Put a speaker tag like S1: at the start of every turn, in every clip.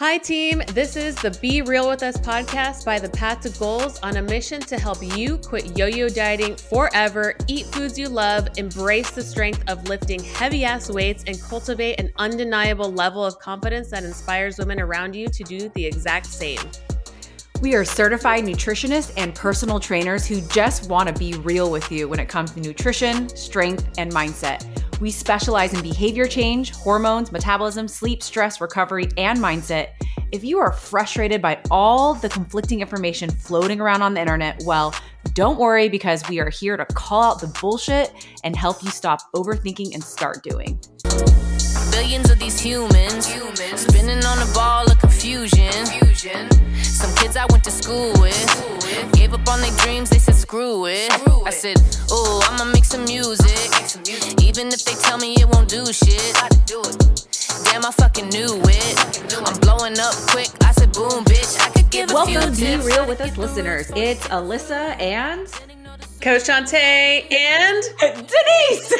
S1: Hi, team. This is the Be Real With Us podcast by The Path to Goals on a mission to help you quit yo-yo dieting forever, eat foods you love, embrace the strength of lifting heavy-ass weights, and cultivate an undeniable level of confidence that inspires women around you to do the exact same.
S2: We are certified nutritionists and personal trainers who just want to be real with you when it comes to nutrition, strength, and mindset. We specialize in behavior change, hormones, metabolism, sleep, stress, recovery, and mindset. If you are frustrated by all the conflicting information floating around on the internet, well, don't worry, because we are here to call out the bullshit and help you stop overthinking and start doing.
S3: Billions of these humans spinning on a ball of confusion. Some kids I went to school with gave up on their dreams, they said screw it. I said, oh, I'ma make some music, even if they tell me it won't do shit. Damn, I fucking knew it. I'm blowing up quick, I said boom, bitch, I could give a few
S2: Welcome to Be
S3: tips.
S2: Real With Us listeners. It's Alyssa and
S1: Coach Shantae and
S2: Denise.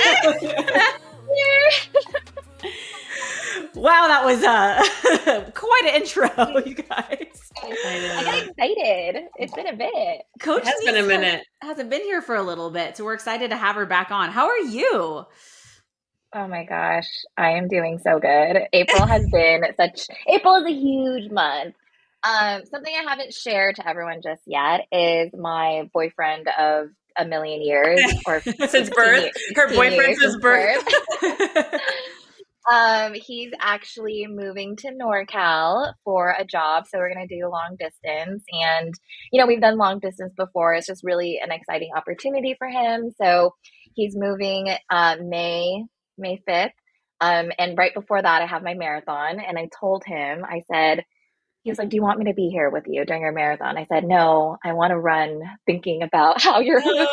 S2: Wow, that was quite an intro, you guys.
S4: I got excited. It's been a bit.
S2: Coach
S1: It has been a minute.
S2: hasn't been here for a little bit, so we're excited to have her back on. How are you?
S4: Oh my gosh, I am doing so good. April is a huge month. Something I haven't shared to everyone just yet is my boyfriend of a million years, or
S1: Since birth, her
S4: 15
S1: boyfriend
S4: years
S1: since birth.
S4: He's actually moving to NorCal for a job, so we're gonna do long distance. And we've done long distance before. It's just really an exciting opportunity for him. So he's moving May 5th. And right before that, I have my marathon, and I told him, he was like, "Do you want me to be here with you during your marathon?" I said, "No, I want to run thinking about how you're moving."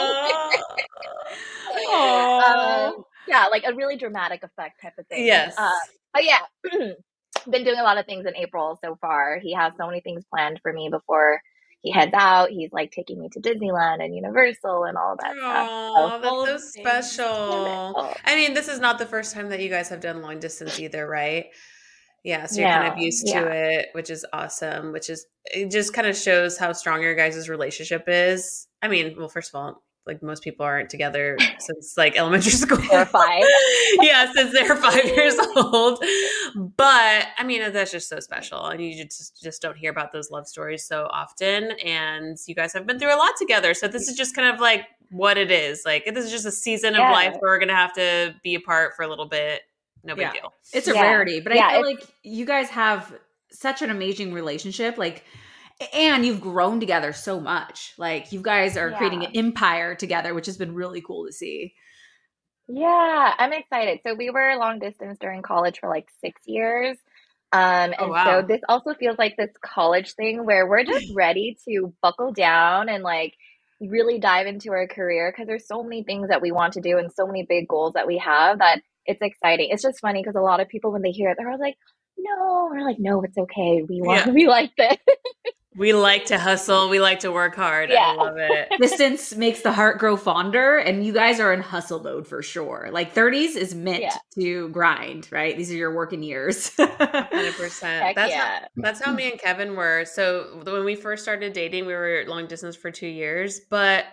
S4: Yeah, like a really dramatic effect type of thing.
S1: Yes.
S4: But yeah, been doing a lot of things in April so far. He has so many things planned for me before he heads out. He's like taking me to Disneyland and Universal and all that stuff.
S1: Oh, that's so special. I mean, this is not the first time that you guys have done long distance either, right? Yeah, so you're kind of used to it, which is awesome, it just kind of shows how strong your guys' relationship is. I mean, well, first of all, like most people aren't together since like elementary school.
S4: They're 5.
S1: Yeah, since they're 5 years old. But I mean, that's just so special. And you just don't hear about those love stories so often. And you guys have been through a lot together. So this is just kind of like what it is. Like this is just a season of life where we're going to have to be apart for a little bit. No big deal.
S2: It's a rarity, but I feel like you guys have such an amazing relationship. And you've grown together so much. Like you guys are creating an empire together, which has been really cool to see.
S4: Yeah, I'm excited. So we were long distance during college for like 6 years. So this also feels like this college thing where we're just ready to buckle down and like really dive into our career, because there's so many things that we want to do and so many big goals that we have that it's exciting. It's just funny because a lot of people, when they hear it, they're always like, no, we're like, no, it's okay. We want to be like this.
S1: We like to hustle. We like to work hard. Yeah. I love it.
S2: Distance makes the heart grow fonder, and you guys are in hustle mode for sure. Like 30s is meant to grind, right? These are your working years.
S1: 100%. That's how me and Kevin were. So when we first started dating, we were long distance for 2 years. But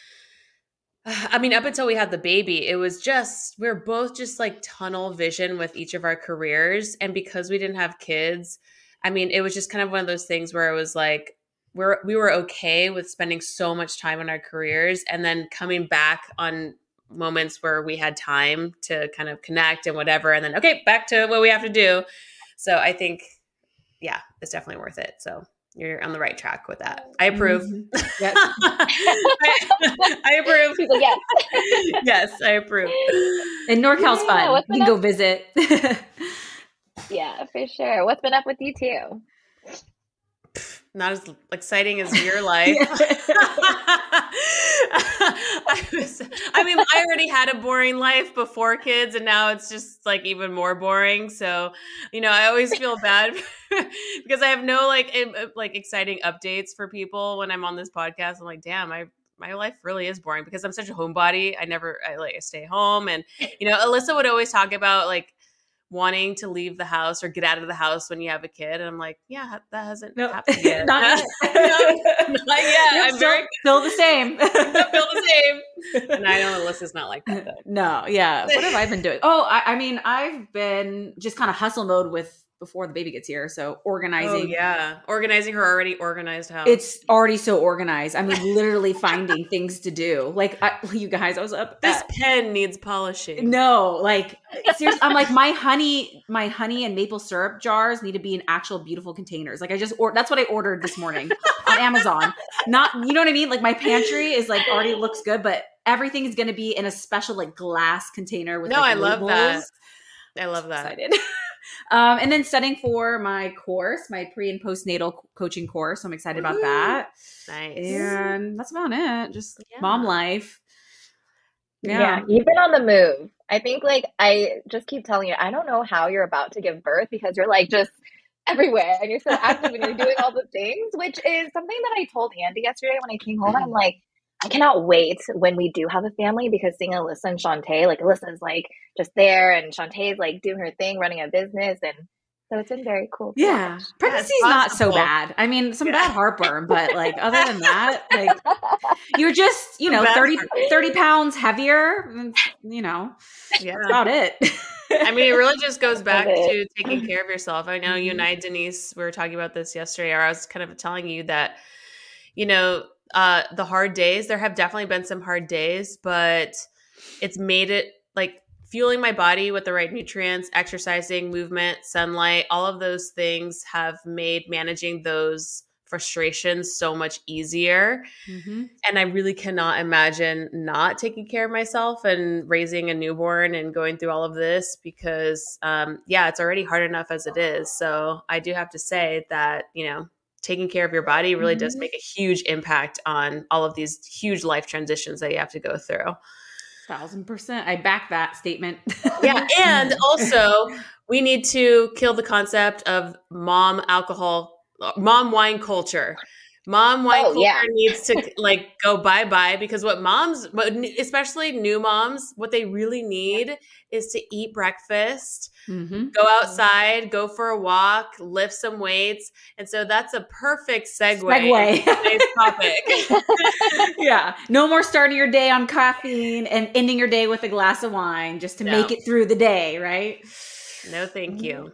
S1: I mean, up until we had the baby, it was just, we were both just like tunnel vision with each of our careers. And because we didn't have kids, I mean, it was just kind of one of those things where it was like, we were okay with spending so much time on our careers and then coming back on moments where we had time to kind of connect and whatever. And then, okay, back to what we have to do. So I think, it's definitely worth it. So you're on the right track with that. I approve.
S2: Mm-hmm. Yes.
S4: I approve. She's like, yes.
S1: Yes, I approve.
S2: And NorCal's fun. You can go visit.
S4: Yeah, for sure. What's been up with you two?
S1: Not as exciting as your life. I already had a boring life before kids, and now it's just like even more boring. So, I always feel bad because I have no like exciting updates for people when I'm on this podcast. I'm like, damn, my life really is boring because I'm such a homebody. I stay home, and Alyssa would always talk about like wanting to leave the house or get out of the house when you have a kid. And I'm like, yeah, that hasn't
S2: No,
S1: happened yet.
S2: not yet.
S1: Not yet.
S2: You're still the same.
S1: Still the same. And I know Alyssa's not like that, though.
S2: No, yeah. What have I been doing? Oh, I mean, I've been just kind of hustle mode before the baby gets here. So organizing.
S1: Oh, yeah. Organizing her already organized house.
S2: It's already so organized. I mean, literally finding things to do. Like, you guys, I was up.
S1: This pen needs polishing.
S2: No, like, seriously, I'm like, my honey and maple syrup jars need to be in actual beautiful containers. Like, that's what I ordered this morning on Amazon. Not, you know what I mean? Like, my pantry is like already looks good, but everything is going to be in a special like glass container with
S1: I
S2: labels.
S1: love that. I love that.
S2: Excited. And then studying for my course, my pre and postnatal coaching course. I'm excited about that.
S1: Nice.
S2: And that's about it. Just mom life.
S4: Yeah. You've been on the move. I think like I just keep telling you, I don't know how you're about to give birth because you're like just everywhere and you're so active and you're doing all the things, which is something that I told Andy yesterday when I came home. I'm like, I cannot wait when we do have a family because seeing Alyssa and Shantae, like Alyssa's like just there and Shantae's like doing her thing, running a business. And so it's been very cool.
S2: Yeah. Pregnancy's not so bad. I mean, some bad heartburn, but like other than that, like you're just, 30 pounds heavier, that's about it.
S1: I mean, it really just goes back to taking care of yourself. I know you and I, Denise, we were talking about this yesterday, or I was kind of telling you that, the hard days, there have definitely been some hard days, but it's made it like fueling my body with the right nutrients, exercising, movement, sunlight, all of those things have made managing those frustrations so much easier. Mm-hmm. And I really cannot imagine not taking care of myself and raising a newborn and going through all of this because, it's already hard enough as it is. So I do have to say that, taking care of your body really does make a huge impact on all of these huge life transitions that you have to go through.
S2: 1,000%. I back that statement.
S1: Yeah. And also we need to kill the concept of mom wine culture. Mom wine culture needs to like go bye-bye because especially new moms, what they really need is to eat breakfast, go outside, go for a walk, lift some weights. And so that's a perfect segue to today's topic.
S2: Yeah. No more starting your day on caffeine and ending your day with a glass of wine just to make it through the day, right?
S1: No, thank you.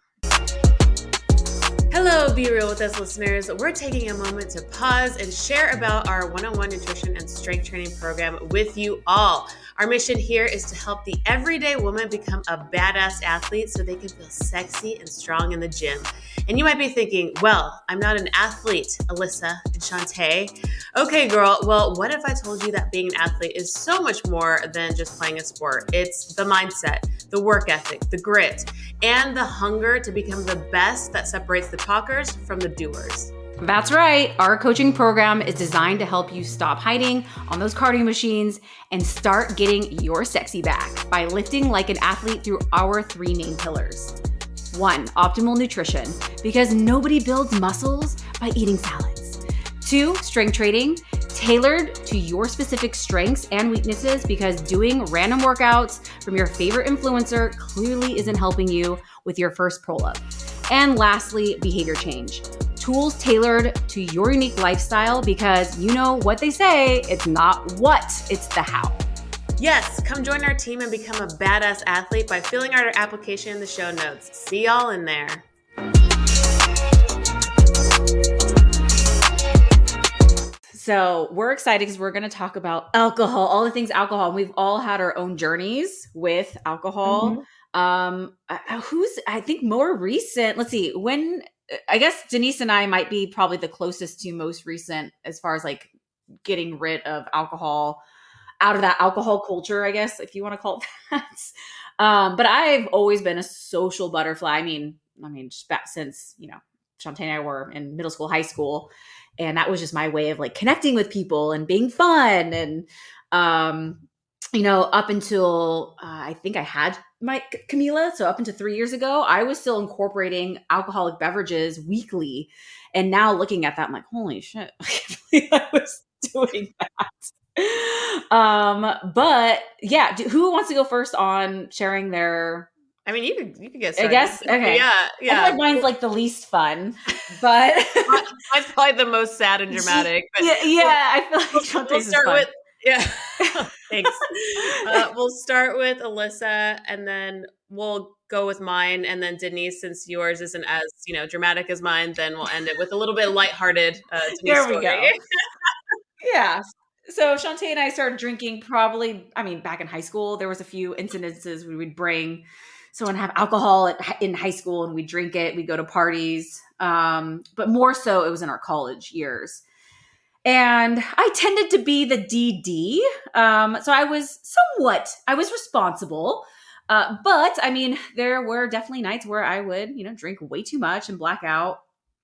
S1: Hello, Be Real With Us listeners. We're taking a moment to pause and share about our one-on-one nutrition and strength training program with you all. Our mission here is to help the everyday woman become a badass athlete so they can feel sexy and strong in the gym. And you might be thinking, well, I'm not an athlete, Alyssa and Shantae. Okay, girl, well, what if I told you that being an athlete is so much more than just playing a sport? It's the mindset, the work ethic, the grit, and the hunger to become the best that separates the talkers from the doers.
S2: That's right. Our coaching program is designed to help you stop hiding on those cardio machines and start getting your sexy back by lifting like an athlete through our 3 main pillars. 1, optimal nutrition, because nobody builds muscles by eating salads. 2, strength training, tailored to your specific strengths and weaknesses because doing random workouts from your favorite influencer clearly isn't helping you with your first pull-up. And lastly, behavior change. Tools tailored to your unique lifestyle because you know what they say, it's not what, it's the how.
S1: Yes, come join our team and become a badass athlete by filling out our application in the show notes. See y'all in there.
S2: So we're excited because we're going to talk about alcohol, all the things alcohol. And we've all had our own journeys with alcohol. I think more recent, let's see, I guess Denise and I might be probably the closest to most recent as far as like getting rid of alcohol out of that alcohol culture, I guess, if you want to call it that. But I've always been a social butterfly. I mean, just back since, Shantae and I were in middle school, high school, and that was just my way of like connecting with people and being fun. And, up until I think I had my Camila. So up until 3 years ago, I was still incorporating alcoholic beverages weekly. And now looking at that, I'm like, holy shit, I can't believe I was doing that. But yeah, who wants to go first on sharing their
S1: I mean, you could get started.
S2: I guess. Okay.
S1: Yeah.
S2: I feel like mine's like the least fun, but
S1: mine's probably the most sad and dramatic. But
S2: I feel like
S1: we'll start with thanks. We'll start with Alyssa, and then we'll go with mine, and then Denise, since yours isn't as dramatic as mine, then we'll end it with a little bit lighthearted.
S2: There we go. Yeah. So Shantae and I started drinking probably, back in high school. There was a few incidences we would bring someone have alcohol in high school and we'd drink it. We'd go to parties. But more so it was in our college years. And I tended to be the DD. So I was responsible. But there were definitely nights where I would, drink way too much and black out.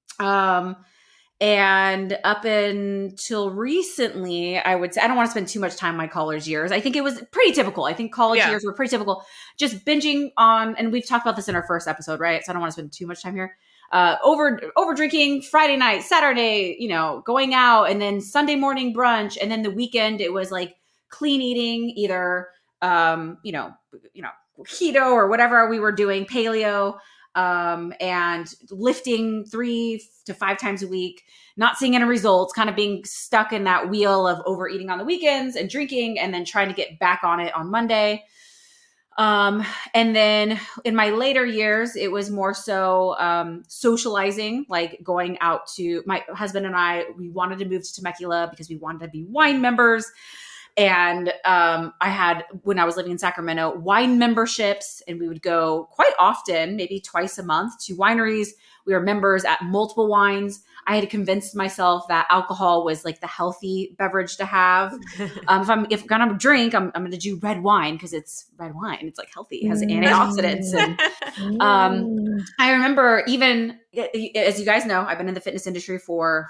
S2: And up until recently, I would say, I don't want to spend too much time in my college years. I think it was pretty typical. I think college years were pretty typical. Just binging on, and we've talked about this in our first episode, right? So I don't want to spend too much time here. Over drinking Friday night, Saturday, going out, and then Sunday morning brunch. And then the weekend, it was like clean eating, either, keto or whatever we were doing, paleo. And lifting 3 to 5 times a week, not seeing any results, kind of being stuck in that wheel of overeating on the weekends and drinking, and then trying to get back on it on Monday. And then in my later years, it was more so socializing, like going out to my husband and I, we wanted to move to Temecula because we wanted to be wine members. And I had, when I was living in Sacramento, wine memberships, and we would go quite often, maybe twice a month, to wineries. We were members at multiple wines. I had convinced myself that alcohol was like the healthy beverage to have. If I'm gonna drink, I'm going to do red wine because it's red wine. It's like healthy. It has antioxidants. And I remember, even as you guys know, I've been in the fitness industry for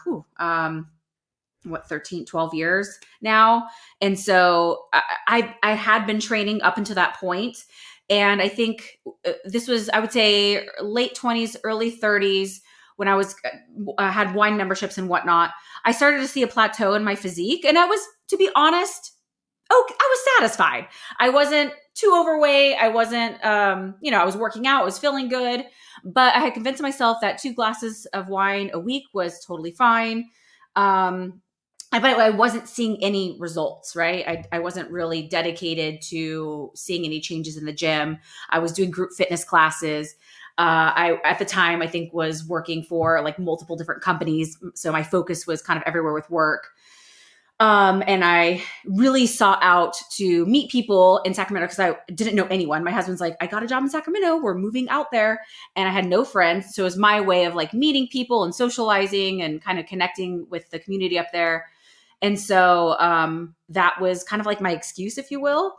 S2: 13, 12 years now. And so I had been training up until that point. And I think this was, I would say, late 20s, early 30s, when I was had wine memberships and whatnot. I started to see a plateau in my physique. And I was, to be honest, I was satisfied. I wasn't too overweight. I wasn't, I was working out. I was feeling good. But I had convinced myself that 2 glasses of wine a week was totally fine. But I wasn't seeing any results, right? I wasn't really dedicated to seeing any changes in the gym. I was doing group fitness classes. I, at the time, I think was working for like multiple different companies. So my focus was kind of everywhere with work. And I really sought out to meet people in Sacramento because I didn't know anyone. My husband's like, I got a job in Sacramento. We're moving out there. And I had no friends. So it was my way of like meeting people and socializing and kind of connecting with the community up there. And so that was kind of like my excuse, if you will.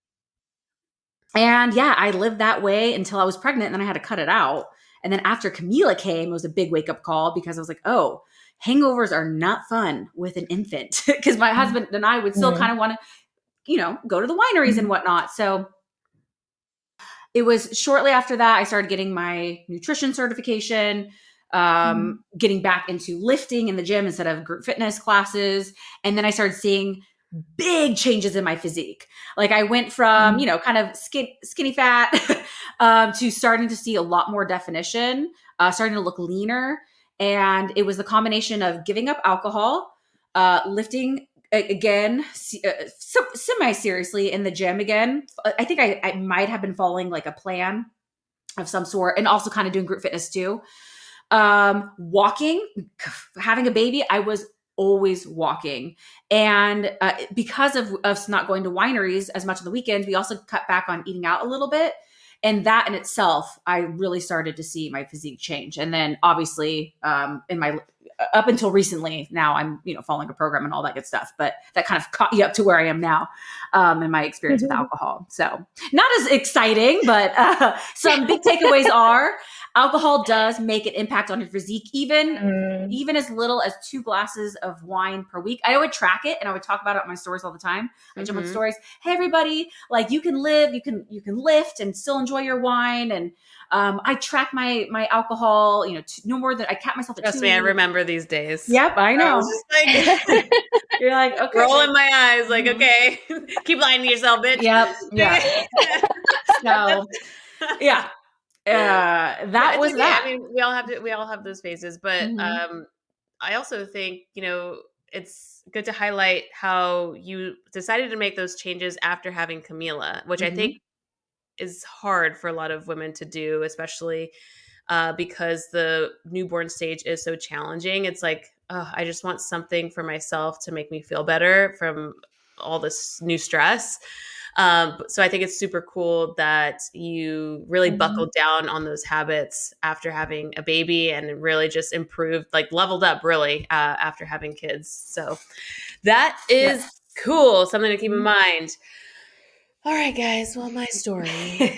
S2: And yeah, I lived that way until I was pregnant, and then I had to cut it out. And then after Camila came, it was a big wake-up call because I was like, oh, hangovers are not fun with an infant, because my husband and I would still kind of want to, go to the wineries and whatnot. So it was shortly after that, I started getting my nutrition certification, getting back into lifting in the gym instead of group fitness classes. And then I started seeing big changes in my physique. Like I went from, kind of skinny fat to starting to see a lot more definition, starting to look leaner. And it was the combination of giving up alcohol, lifting again, semi-seriously in the gym again. I think I might have been following like a plan of some sort, and also kind of doing group fitness too. Walking, having a baby, I was always walking. And because of us not going to wineries as much on the weekends, we also cut back on eating out a little bit. And that in itself, I really started to see my physique change. And then obviously in my up until recently, now I'm, following a program and all that good stuff, but that kind of caught you up to where I am now in my experience with alcohol. So not as exciting, but some big takeaways are alcohol does make an impact on your physique, even as little as 2 glasses of wine per week. I would track it and I would talk about it on my stories all the time. I jump on stories. Hey, everybody, like you can live, you can lift and still enjoy your wine. And I track my alcohol, no more than I cap myself at 2.
S1: Trust me, I remember these days.
S2: Yep, I know.
S1: I was just like, you're like, okay, rolling my eyes, like, okay, keep lying to yourself, bitch.
S2: Yep. Yeah. So Yeah. That was
S1: okay.
S2: that.
S1: I mean, we all have those phases, but I also think, it's good to highlight how you decided to make those changes after having Camila, which I think is hard for a lot of women to do, especially because the newborn stage is so challenging. It's like, I just want something for myself to make me feel better from all this new stress. So I think it's super cool that you really buckled down on those habits after having a baby and really just improved, like leveled up really after having kids. So that is cool. Something to keep in mind. All right, guys. Well, my story.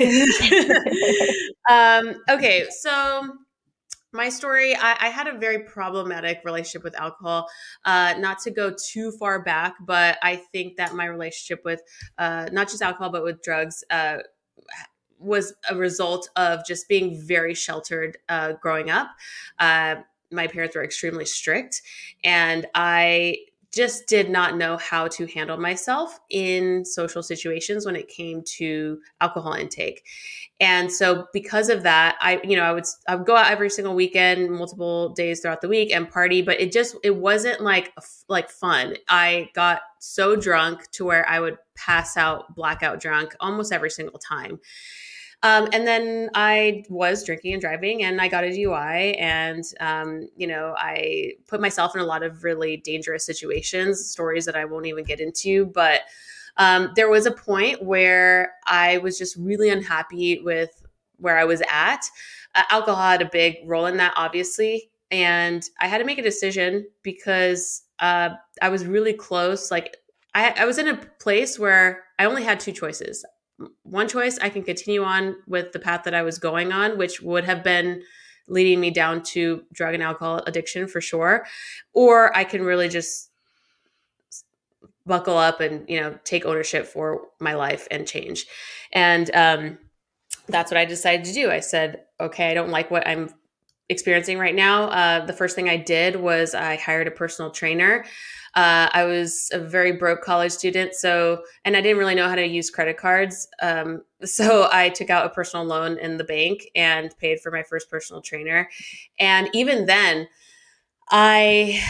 S1: Okay. So my story, I had a very problematic relationship with alcohol. Not to go too far back, but I think that my relationship with not just alcohol, but with drugs was a result of just being very sheltered growing up. My parents were extremely strict, and I just did not know how to handle myself in social situations when it came to alcohol intake. And so because of that, I would go out every single weekend, multiple days throughout the week and party, but it wasn't like fun. I got so drunk to where I would pass out, blackout drunk almost every single time. And then I was drinking and driving and I got a DUI and, I put myself in a lot of really dangerous situations, stories that I won't even get into. But there was a point where I was just really unhappy with where I was at. Alcohol had a big role in that, obviously. And I had to make a decision because I was really close. Like I was in a place where I only had two choices. One choice, I can continue on with the path that I was going on, which would have been leading me down to drug and alcohol addiction for sure. Or I can really just buckle up and, take ownership for my life and change. And that's what I decided to do. I said, okay, I don't like what I'm experiencing right now. The first thing I did was I hired a personal trainer. I was a very broke college student, and I didn't really know how to use credit cards. So I took out a personal loan in the bank and paid for my first personal trainer. And even then, I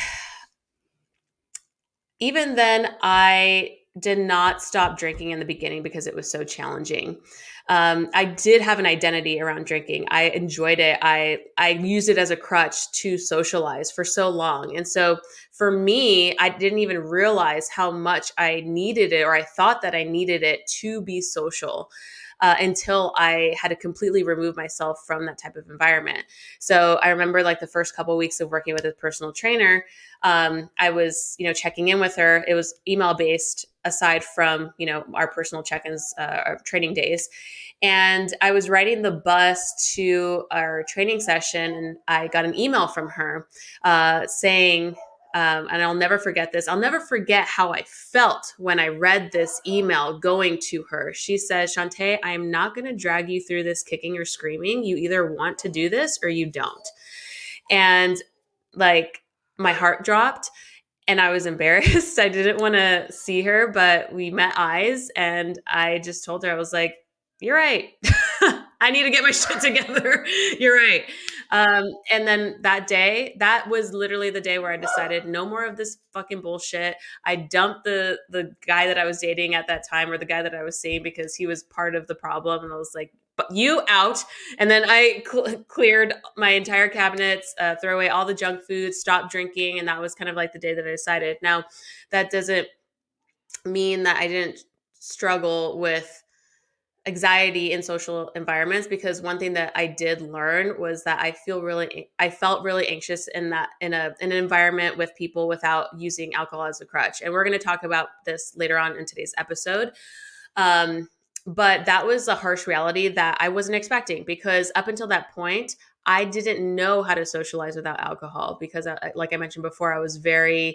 S1: did not stop drinking in the beginning because it was so challenging. I did have an identity around drinking. I enjoyed it. I used it as a crutch to socialize for so long. And so for me, I didn't even realize how much I needed it, or I thought that I needed it to be social. Until I had to completely remove myself from that type of environment. So I remember like the first couple of weeks of working with a personal trainer, I was, checking in with her. It was email based aside from, our personal check-ins, our training days. And I was riding the bus to our training session and I got an email from her saying, and I'll never forget this. I'll never forget how I felt when I read this email going to her. She says, Shantae, I am not going to drag you through this kicking or screaming. You either want to do this or you don't. And like my heart dropped and I was embarrassed. I didn't want to see her, but we met eyes and I just told her, I was like, you're right. I need to get my shit together. You're right. And then that day, that was literally the day where I decided no more of this fucking bullshit. I dumped the guy that I was dating at that time, or the guy that I was seeing, because he was part of the problem. And I was like, but you out. And then I cleared my entire cabinets, throw away all the junk food, stop drinking. And that was kind of like the day that I decided. Now, that doesn't mean that I didn't struggle with anxiety in social environments, because one thing that I did learn was that I felt really anxious in an environment with people without using alcohol as a crutch. And we're going to talk about this later on in today's episode. But that was a harsh reality that I wasn't expecting, because up until that point, I didn't know how to socialize without alcohol, because like I mentioned before, I was very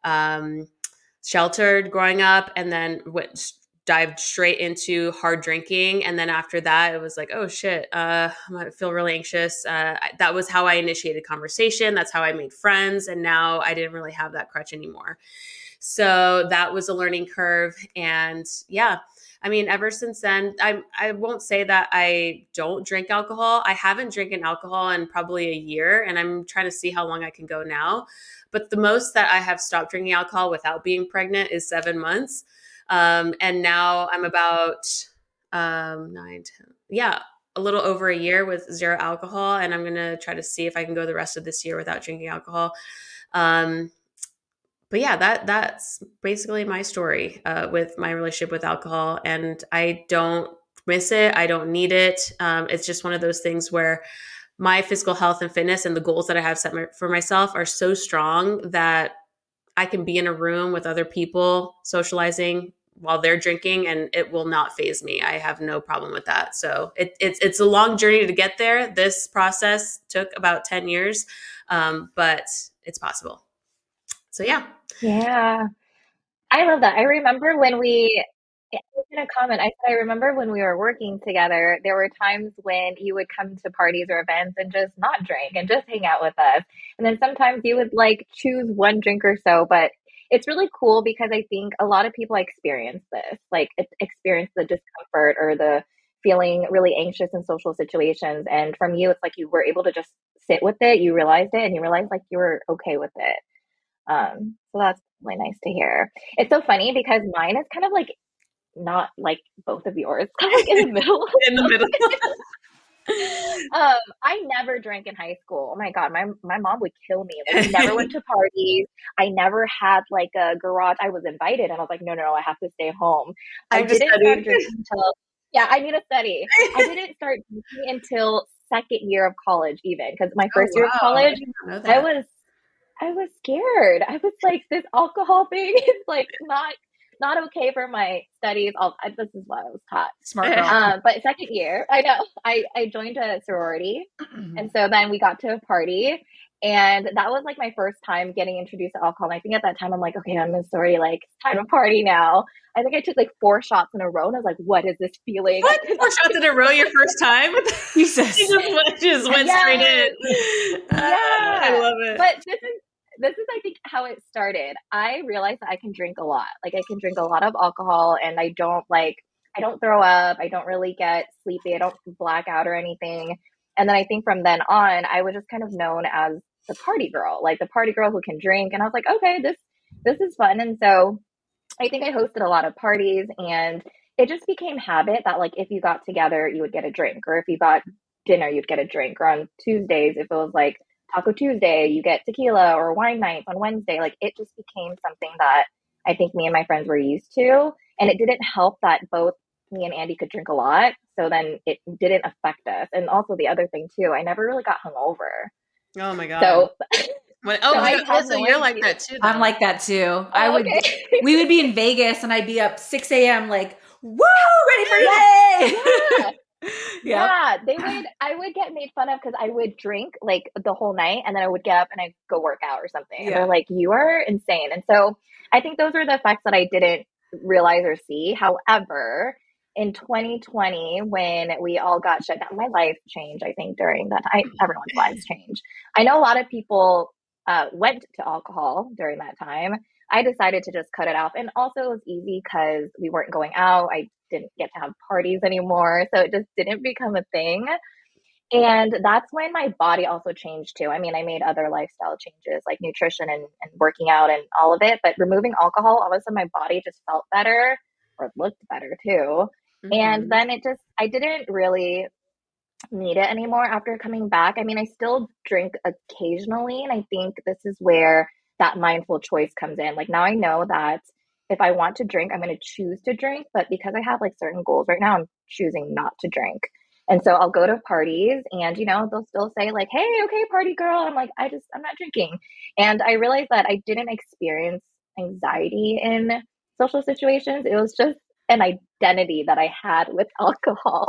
S1: sheltered growing up, and then dived straight into hard drinking. And then after that, it was like, oh shit, I feel really anxious. That was how I initiated conversation. That's how I made friends. And now I didn't really have that crutch anymore. So that was a learning curve. And yeah, I mean, ever since then, I won't say that I don't drink alcohol. I haven't drinking alcohol in probably a year, and I'm trying to see how long I can go now. But the most that I have stopped drinking alcohol without being pregnant is 7 months. And now I'm about 9, 10. Yeah, a little over a year with zero alcohol. And I'm going to try to see if I can go the rest of this year without drinking alcohol. But yeah, that's basically my story with my relationship with alcohol. And I don't miss it. I don't need it. It's just one of those things where my physical health and fitness and the goals that I have set for myself are so strong that I can be in a room with other people socializing while they're drinking, and it will not faze me. I have no problem with that. So it's a long journey to get there. This process took about 10 years, but it's possible. So yeah.
S4: Yeah. I love that. I remember when I was gonna comment, I said I remember when we were working together, there were times when you would come to parties or events and just not drink and just hang out with us. And then sometimes you would like choose one drink or so, but it's really cool because I think a lot of people experience this, like experience the discomfort or the feeling really anxious in social situations. And from you, it's like you were able to just sit with it, you realized it, and you realized like you were okay with it. So that's really nice to hear. It's so funny because mine is kind of like not like both of yours, kind of like in the middle.
S1: In the middle.
S4: I never drank in high school. Oh my God, my mom would kill me. Like, I never went to parties. I never had like a garage. I was invited and I was like, no, I have to stay home. I didn't start drinking until, I need to study. I didn't start drinking until second year of college even, because my first year of college, I was scared. I was like, this alcohol thing is like not okay for my studies. This is what I was taught.
S2: Smart girl.
S4: But second year, I know, I joined a sorority. And so then we got to a party. And that was like my first time getting introduced to alcohol. And I think at that time, I'm like, okay, I'm in a sorority, like, it's time to party now. I think I took like 4 shots in a row. And I was like, what is this feeling?
S1: What? 4 shots in a row your first time?
S2: Jesus.
S1: You just went straight in.
S4: Yeah.
S1: I love it.
S4: But this is, I think, how it started. I realized that I can drink a lot. Like, I can drink a lot of alcohol and I don't throw up. I don't really get sleepy. I don't black out or anything. And then I think from then on, I was just kind of known as the party girl, like the party girl who can drink. And I was like, okay, this is fun. And so I think I hosted a lot of parties and it just became habit that like, if you got together, you would get a drink, or if you got dinner, you'd get a drink, or on Tuesdays, if it was like Taco Tuesday, you get tequila, or wine nights on Wednesday. Like, it just became something that I think me and my friends were used to. And it didn't help that both me and Andy could drink a lot. So then it didn't affect us. And also the other thing too, I never really got hungover.
S1: Oh my God.
S4: So
S1: so you're like that too, though.
S2: I'm like that too.
S4: Okay.
S2: We would be in Vegas and I'd be up 6 a.m. like, woo, ready for today.
S4: Yeah. I would get made fun of because I would drink like the whole night and then I would get up and I'd go work out or something. And they're like, you are insane. And so I think those are the effects that I didn't realize or see. However, in 2020, when we all got shut down, my life changed, I think, during that time. Everyone's lives changed. I know a lot of people went to alcohol during that time. I decided to just cut it off. And also it was easy because we weren't going out. I didn't get to have parties anymore. So it just didn't become a thing. And that's when my body also changed too. I mean, I made other lifestyle changes like nutrition and working out and all of it. But removing alcohol, all of a sudden my body just felt better, or looked better too. Mm-hmm. And then I didn't really need it anymore after coming back. I mean, I still drink occasionally. And I think this is where that mindful choice comes in. Like, now I know that if I want to drink, I'm going to choose to drink. But because I have like certain goals right now, I'm choosing not to drink. And so I'll go to parties and, they'll still say like, hey, okay, party girl. I'm like, I'm not drinking. And I realized that I didn't experience anxiety in social situations. It was just an identity that I had with alcohol,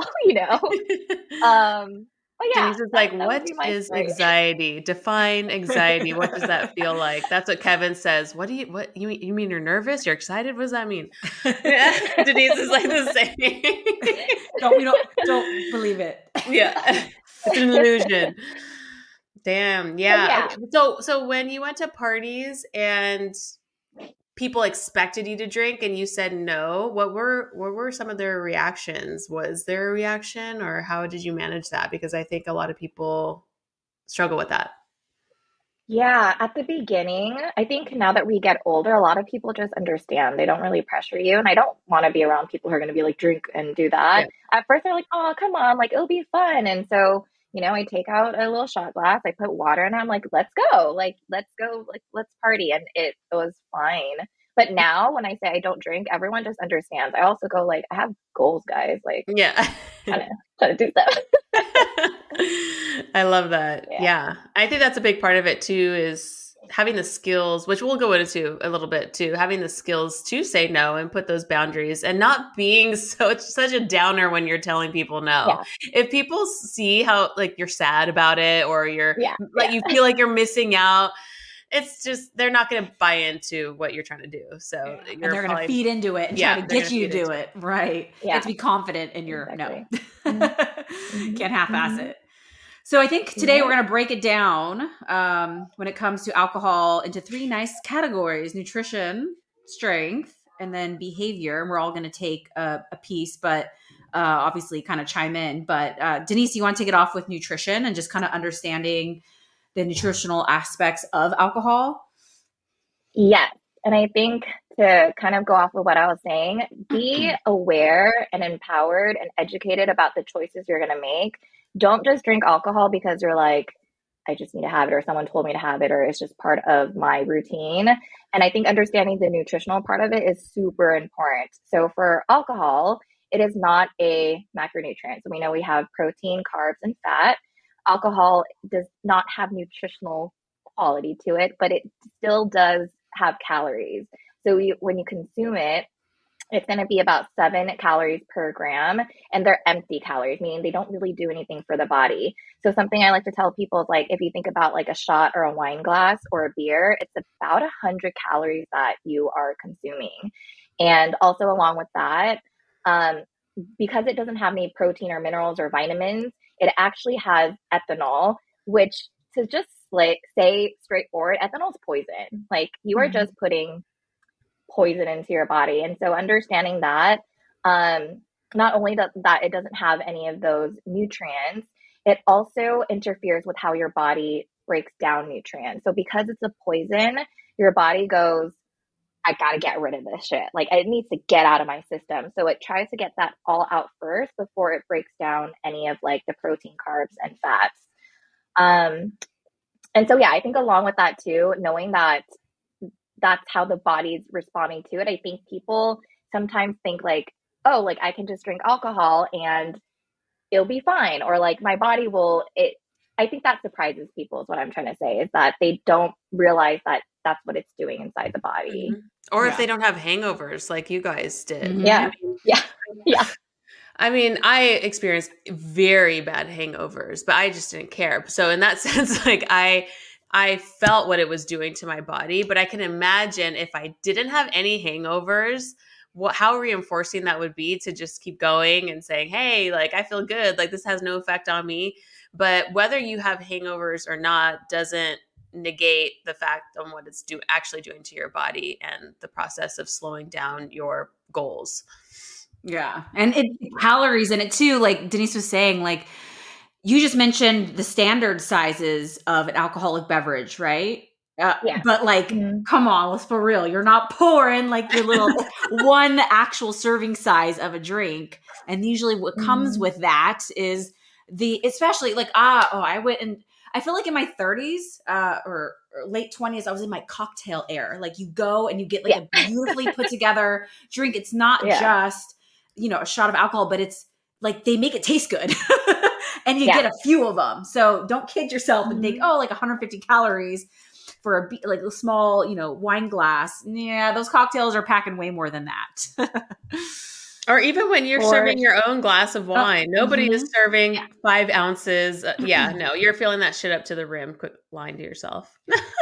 S4: But yeah,
S1: Denise is like, what is anxiety? Define anxiety. What does that feel like? That's what Kevin says. What you mean you're nervous? You're excited? What does that mean? Denise is like the same.
S2: Don't believe it.
S1: Yeah. It's an illusion. Damn. Yeah. So when you went to parties and people expected you to drink and you said no, what were some of their reactions? Was there a reaction, or how did you manage that? Because I think a lot of people struggle with that.
S4: Yeah, at the beginning, I think now that we get older, a lot of people just understand. They don't really pressure you. And I don't want to be around people who are going to be like, drink and do that.
S1: Yeah.
S4: At first, they're like, oh, come on, like it'll be fun. And so, I take out a little shot glass, I put water, and I'm like, let's go, like, let's party. And it was fine. But now when I say I don't drink, everyone just understands. I also go, like, I have goals, guys. Like,
S1: Yeah.
S4: trying to do stuff.
S1: I love that.
S4: Yeah.
S1: Yeah. I think that's a big part of it too, is having the skills, which we'll go into a little bit too, having the skills to say no and put those boundaries, and not being such a downer when you're telling people no.
S4: Yeah.
S1: If people see how like you're sad about it, or you're like, you feel like you're missing out, it's just, they're not going to buy into what you're trying to do. So
S2: and they're going to feed into it and try to get you to do it. Right. Yeah. You have to be confident in your no. Can't half-ass it. So I think today we're going to break it down when it comes to alcohol into 3 nice categories: nutrition, strength, and then behavior. And we're all going to take a piece, but obviously kind of chime in. But Denise, you want to take it off with nutrition and just kind of understanding the nutritional aspects of alcohol?
S4: Yes. And I think to kind of go off of what I was saying, be aware and empowered and educated about the choices you're going to make. Don't just drink alcohol because you're like, I just need to have it, or someone told me to have it, or it's just part of my routine. And I think understanding the nutritional part of it is super important. So for alcohol, it is not a macronutrient. So we know we have protein, carbs, and fat. Alcohol does not have nutritional quality to it, but it still does have calories. So when you consume it, it's going to be about 7 calories per gram, and they're empty calories, meaning they don't really do anything for the body. So something I like to tell people is, like, if you think about like a shot or a wine glass or a beer, it's about 100 calories that you are consuming. And also along with that, because it doesn't have any protein or minerals or vitamins, it actually has ethanol, which, to just like say straightforward, ethanol is poison. Like, you are just putting poison into your body. And so understanding that, not only that it doesn't have any of those nutrients, it also interferes with how your body breaks down nutrients. So because it's a poison, your body goes, I got to get rid of this shit. Like, it needs to get out of my system. So it tries to get that all out first before it breaks down any of like the protein, carbs, and fats. And so, yeah, I think along with that too, knowing that that's how the body's responding to it. I think people sometimes think like, oh, like I can just drink alcohol and it'll be fine. Or like my body will, I think that surprises people is what I'm trying to say, is that they don't realize that that's what it's doing inside the body.
S1: Or if they don't have hangovers like you guys did.
S4: Yeah. Yeah.
S1: I mean, I experienced very bad hangovers, but I just didn't care. So in that sense, like I felt what it was doing to my body, but I can imagine if I didn't have any hangovers, how reinforcing that would be to just keep going and saying, hey, like, I feel good. Like, this has no effect on me. But whether you have hangovers or not doesn't negate the fact on what it's actually doing to your body and the process of slowing down your goals.
S2: Yeah. And calories in it too. Like Denise was saying, like, you just mentioned the standard sizes of an alcoholic beverage, right? Yeah. But like, come on, let's for real. You're not pouring like your little one actual serving size of a drink. And usually what comes with that is especially like, I went and I feel like in my 30s or late 20s, I was in my cocktail era. Like, you go and you get like a beautifully put together drink. It's not just, a shot of alcohol, but it's like they make it taste good. And you get a few of them. So don't kid yourself and think, like 150 calories for a small, wine glass. Yeah, those cocktails are packing way more than that.
S1: Or even when you're serving your own glass of wine, nobody is serving 5 ounces. No, you're filling that shit up to the rim. Quit lying to yourself.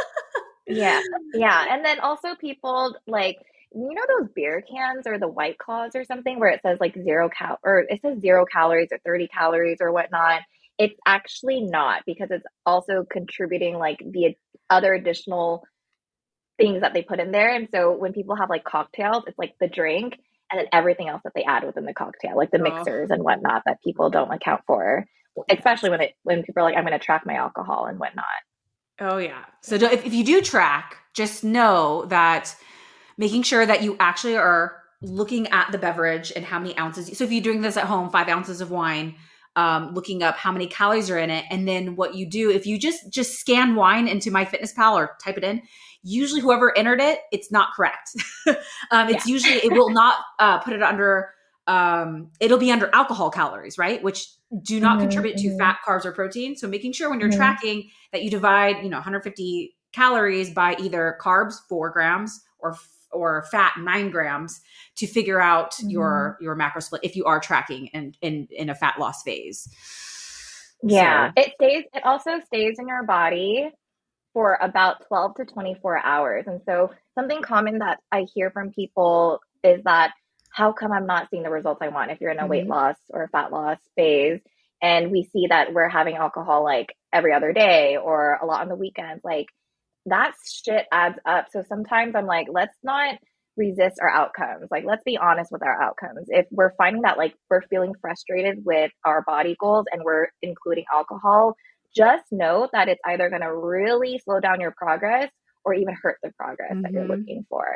S4: Yeah. And then also people like, those beer cans or the White Claws or something where it says like 0 calories or 30 calories or whatnot. It's actually not, because it's also contributing like the other additional things that they put in there. And so when people have like cocktails, it's like the drink and then everything else that they add within the cocktail, like the mixers and whatnot that people don't account for, especially when people are like, I'm going to track my alcohol and whatnot.
S2: Oh yeah. So if you do track, just know that making sure that you actually are looking at the beverage and how many ounces. So if you're doing this at home, 5 ounces of wine, looking up how many calories are in it. And then what you do, if you just scan wine into MyFitnessPal or type it in, usually whoever entered it, it's not correct. It's usually, it will not put it under, it'll be under alcohol calories, right? Which do not contribute to fat, carbs, or protein. So making sure when you're tracking that you divide, 150 calories by either carbs, 4 grams, or fat, 9 grams, to figure out your macro split if you are tracking in a fat loss phase.
S4: Yeah. So. It also stays in your body for about 12 to 24 hours. And so something common that I hear from people is that, how come I'm not seeing the results I want if you're in a weight loss or a fat loss phase? And we see that we're having alcohol like every other day or a lot on the weekends, like that shit adds up. So sometimes I'm like, let's not resist our outcomes. Like, let's be honest with our outcomes. If we're finding that like we're feeling frustrated with our body goals and we're including alcohol, just know that it's either going to really slow down your progress or even hurt the progress that you're looking for.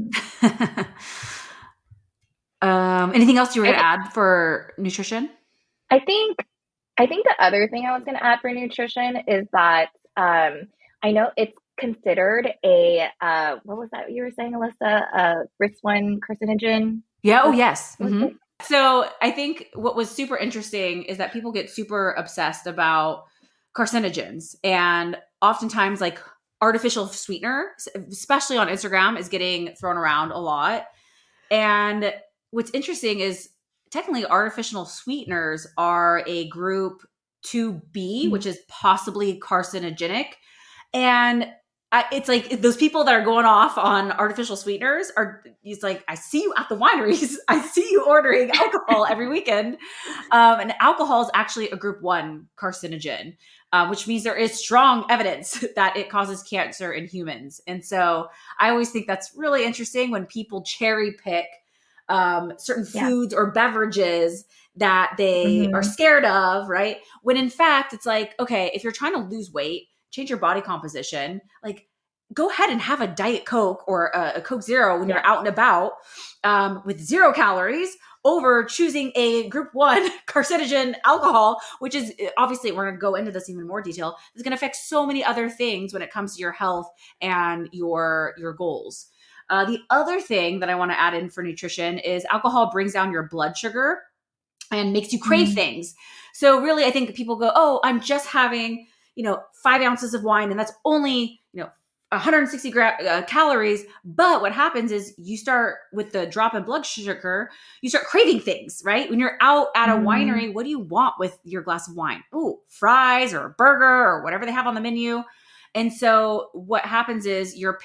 S2: Anything else you were going to add for nutrition?
S4: I think the other thing I was going to add for nutrition is that I know it's considered a what was that you were saying, Alyssa? RIS1 carcinogen?
S2: Yeah. Oh, yes. So I think what was super interesting is that people get super obsessed about carcinogens, and oftentimes like artificial sweetener, especially on Instagram, is getting thrown around a lot. And what's interesting is technically artificial sweeteners are a group 2B, which is possibly carcinogenic. And it's like those people that are going off on artificial sweeteners it's like, I see you at the wineries. I see you ordering alcohol every weekend. And alcohol is actually a group 1 carcinogen, which means there is strong evidence that it causes cancer in humans. And so I always think that's really interesting when people cherry pick certain foods or beverages that they are scared of, right? When in fact, it's like, okay, if you're trying to lose weight, change your body composition, like go ahead and have a Diet Coke or a Coke Zero when you're out and about with 0 calories over choosing a group 1 carcinogen alcohol, which is obviously, we're going to go into this even more detail. It's going to affect so many other things when it comes to your health and your goals. The other thing that I want to add in for nutrition is alcohol brings down your blood sugar and makes you crave things. So really, I think people go, oh, I'm just having 5 ounces of wine, and that's only, 160 calories. But what happens is you start with the drop in blood sugar, you start craving things, right? When you're out at a winery, what do you want with your glass of wine? Ooh, fries or a burger or whatever they have on the menu. And so what happens is you're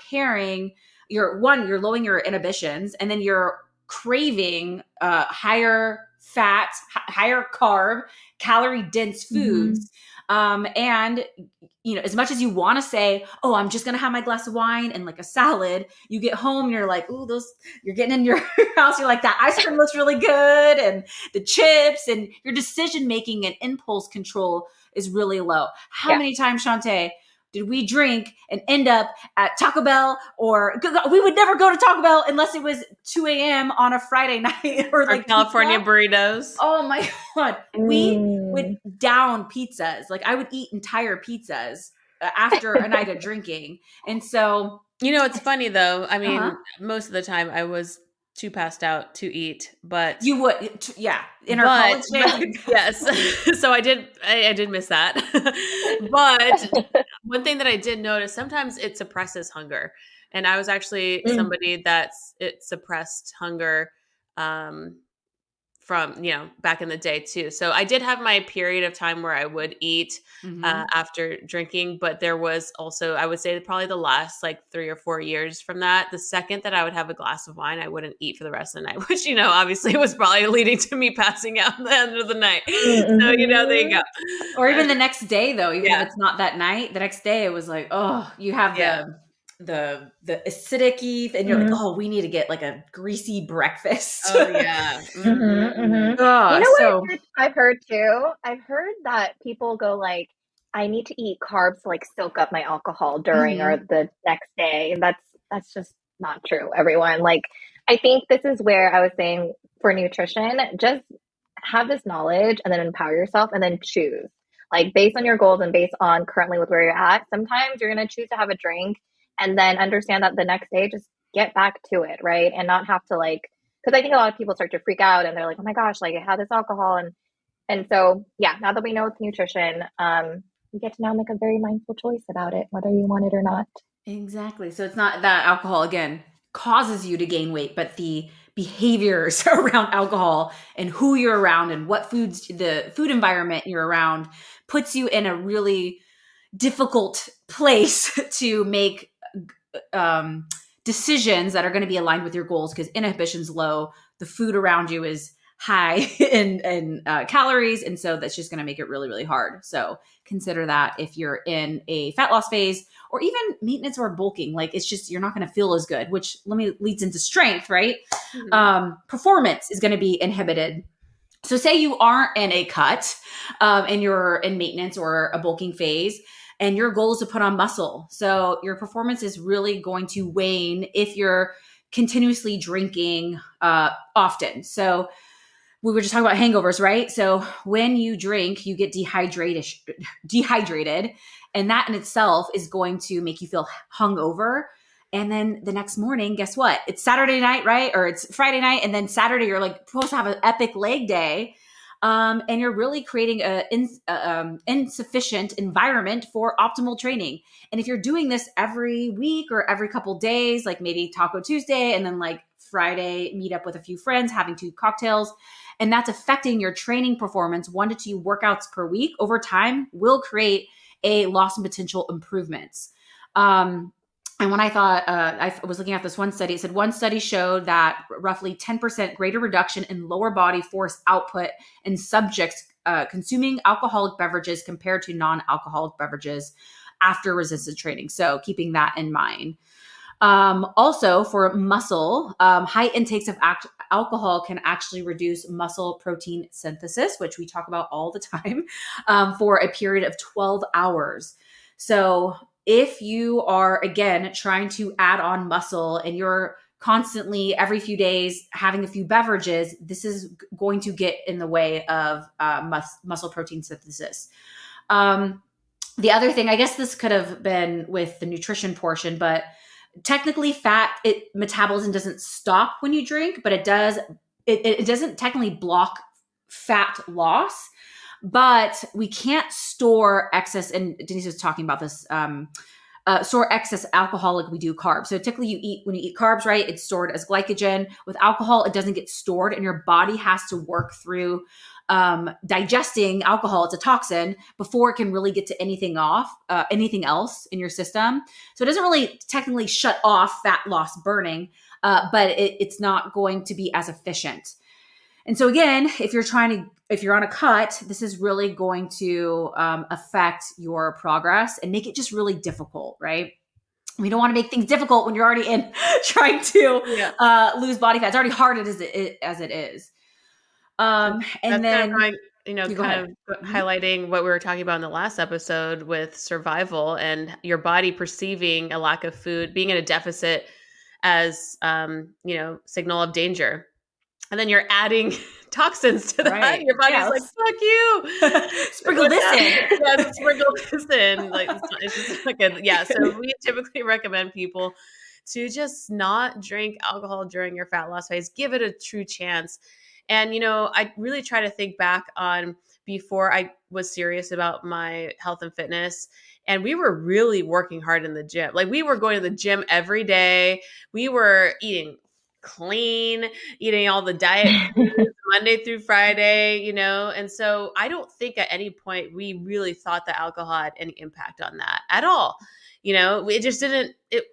S2: lowering your inhibitions, and then you're craving higher fat, higher carb, calorie dense foods. And as much as you want to say, oh, I'm just going to have my glass of wine and like a salad, you get home and you're like, ooh, you're getting in your house. You're like, that ice cream looks really good. And the chips, and your decision-making and impulse control is really low. How many times, Shantae, did we drink and end up at Taco Bell? Or we would never go to Taco Bell unless it was 2 a.m. on a Friday night or like
S1: California
S2: pizza.
S1: Burritos.
S2: Oh my God. We would down pizzas. Like I would eat entire pizzas after a night of drinking. And so,
S1: it's funny though. I mean, most of the time I was too passed out to eat, but
S2: you would, in our college days.
S1: Yes. So I did miss that. But one thing that I did notice, sometimes it suppresses hunger. And I was actually somebody it suppressed hunger, from, back in the day too. So I did have my period of time where I would eat after drinking, but there was also, I would say probably the last like 3 or 4 years from that, the second that I would have a glass of wine, I wouldn't eat for the rest of the night, which, obviously was probably leading to me passing out at the end of the night. So, there you go.
S2: Or even the next day though, even if it's not that night, the next day it was like, oh, you have the acidic and you're like, oh, we need to get like a greasy breakfast.
S1: Oh yeah.
S4: You know what I've heard too? I've heard that people go like, I need to eat carbs to like soak up my alcohol during or the next day. And that's just not true, everyone. Like, I think this is where I was saying for nutrition, just have this knowledge and then empower yourself and then choose. Like based on your goals and based on currently with where you're at, sometimes you're going to choose to have a drink and then understand that the next day, just get back to it, right? And not have to like, because I think a lot of people start to freak out and they're like, oh my gosh, like I had this alcohol. And so, yeah, now that we know it's nutrition, you get to now make a very mindful choice about it, whether you want it or not.
S2: Exactly. So it's not that alcohol, again, causes you to gain weight, but the behaviors around alcohol and who you're around and what foods, the food environment you're around puts you in a really difficult place to make decisions that are going to be aligned with your goals because inhibition's low. The food around you is high in calories. And so that's just going to make it really, really hard. So consider that if you're in a fat loss phase or even maintenance or bulking, like it's just, you're not going to feel as good, which leads into strength, right? Performance is going to be inhibited. So say you aren't in a cut and you're in maintenance or a bulking phase and your goal is to put on muscle. So your performance is really going to wane if you're continuously drinking often. So we were just talking about hangovers, right? So when you drink, you get dehydrated, and that in itself is going to make you feel hungover. And then the next morning, guess what? It's Saturday night, right? Or it's Friday night. And then Saturday, you're like supposed to have an epic leg day. And you're really creating an insufficient environment for optimal training. And if you're doing this every week or every couple days, like maybe Taco Tuesday, and then like Friday, meet up with a few friends, having 2 cocktails, and that's affecting your training performance, 1 to 2 workouts per week over time will create a loss in potential improvements. And when I thought, I was looking at this one study, it said one study showed that roughly 10% greater reduction in lower body force output in subjects consuming alcoholic beverages compared to non-alcoholic beverages after resistance training. So keeping that in mind. Also for muscle, high intakes of alcohol can actually reduce muscle protein synthesis, which we talk about all the time, for a period of 12 hours. So if you are, again, trying to add on muscle and you're constantly every few days having a few beverages, this is going to get in the way of muscle protein synthesis. The other thing, I guess this could have been with the nutrition portion, but technically metabolism doesn't stop when you drink, but it doesn't technically block fat loss. But we can't store excess, and Denise was talking about this, store excess alcohol like we do carbs. So typically when you eat carbs, right, it's stored as glycogen. With alcohol, it doesn't get stored and your body has to work through digesting alcohol. It's a toxin before it can really get to anything else in your system. So it doesn't really technically shut off fat loss burning, but it's not going to be as efficient. And so again, if you're on a cut, this is really going to affect your progress and make it just really difficult, right? We don't want to make things difficult when you're already in trying to lose body fat. It's already hard as it is. And
S1: that's
S2: then,
S1: kind of highlighting what we were talking about in the last episode with survival and your body perceiving a lack of food, being in a deficit as, signal of danger. And then you're adding toxins to that. Right. Your body's like, fuck you.
S2: Sprinkle this in.
S1: Yeah, sprinkle this in. Like, it's just like so we typically recommend people to just not drink alcohol during your fat loss phase. Give it a true chance. And, I really try to think back on before I was serious about my health and fitness. And we were really working hard in the gym. Like we were going to the gym every day. We were eating clean, eating all the diet foods Monday through Friday, and so I don't think at any point we really thought that alcohol had any impact on that at all. We just didn't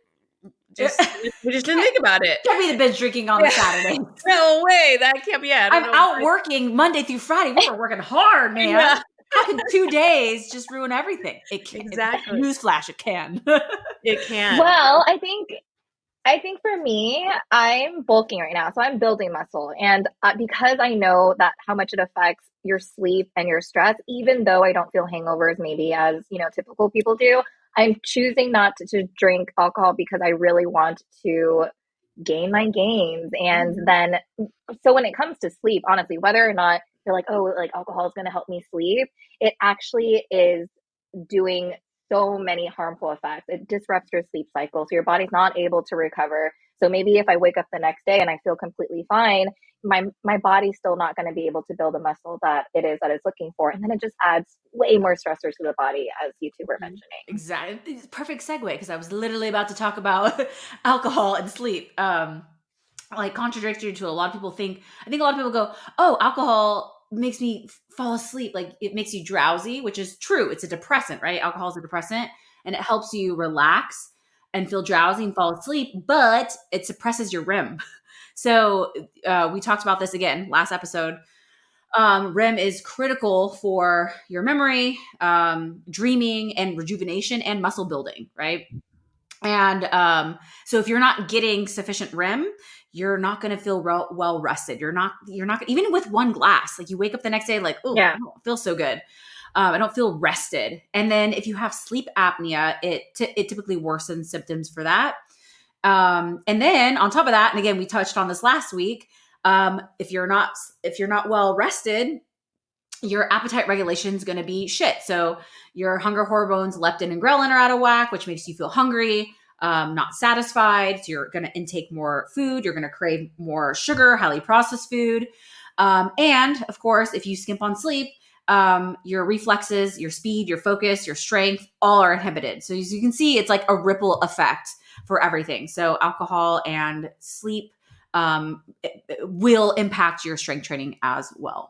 S1: think about it.
S2: Can't be the binge drinking on the Saturday.
S1: No way, that can't be it.
S2: I'm out working Monday through Friday. We were working hard, man. How can 2 days just ruin everything? It can.
S1: Exactly.
S2: Newsflash, it can.
S1: It can.
S4: Well, I think for me, I'm bulking right now, so I'm building muscle, and because I know that how much it affects your sleep and your stress, even though I don't feel hangovers maybe as typical people do, I'm choosing not to drink alcohol because I really want to gain my gains. And then, so when it comes to sleep, honestly, whether or not you're like, oh, like alcohol is going to help me sleep, it actually is doing so many harmful effects. It disrupts your sleep cycle. So your body's not able to recover. So maybe if I wake up the next day and I feel completely fine, my body's still not going to be able to build the muscle that it's looking for. And then it just adds way more stressors to the body, as you two were mentioning.
S2: Exactly. Perfect segue, because I was literally about to talk about alcohol and sleep. Like contradictory to a lot of people I think a lot of people go, oh, alcohol makes me fall asleep. Like it makes you drowsy, which is true. It's a depressant, right? Alcohol is a depressant and it helps you relax and feel drowsy and fall asleep, but it suppresses your REM. So we talked about this again last episode. REM is critical for your memory, dreaming, and rejuvenation and muscle building, right? And so if you're not getting sufficient REM, you're not going to feel well rested. You're not even with one glass, like you wake up the next day like, oh, I don't feel so good. I don't feel rested. And then if you have sleep apnea, it typically worsens symptoms for that. And then on top of that, and again, we touched on this last week, if you're not well rested, your appetite regulation is going to be shit. So your hunger hormones, leptin and ghrelin, are out of whack, which makes you feel hungry, not satisfied. So you're going to intake more food. You're going to crave more sugar, highly processed food. And of course, if you skimp on sleep, your reflexes, your speed, your focus, your strength, all are inhibited. So as you can see, it's like a ripple effect for everything. So alcohol and sleep it will impact your strength training as well.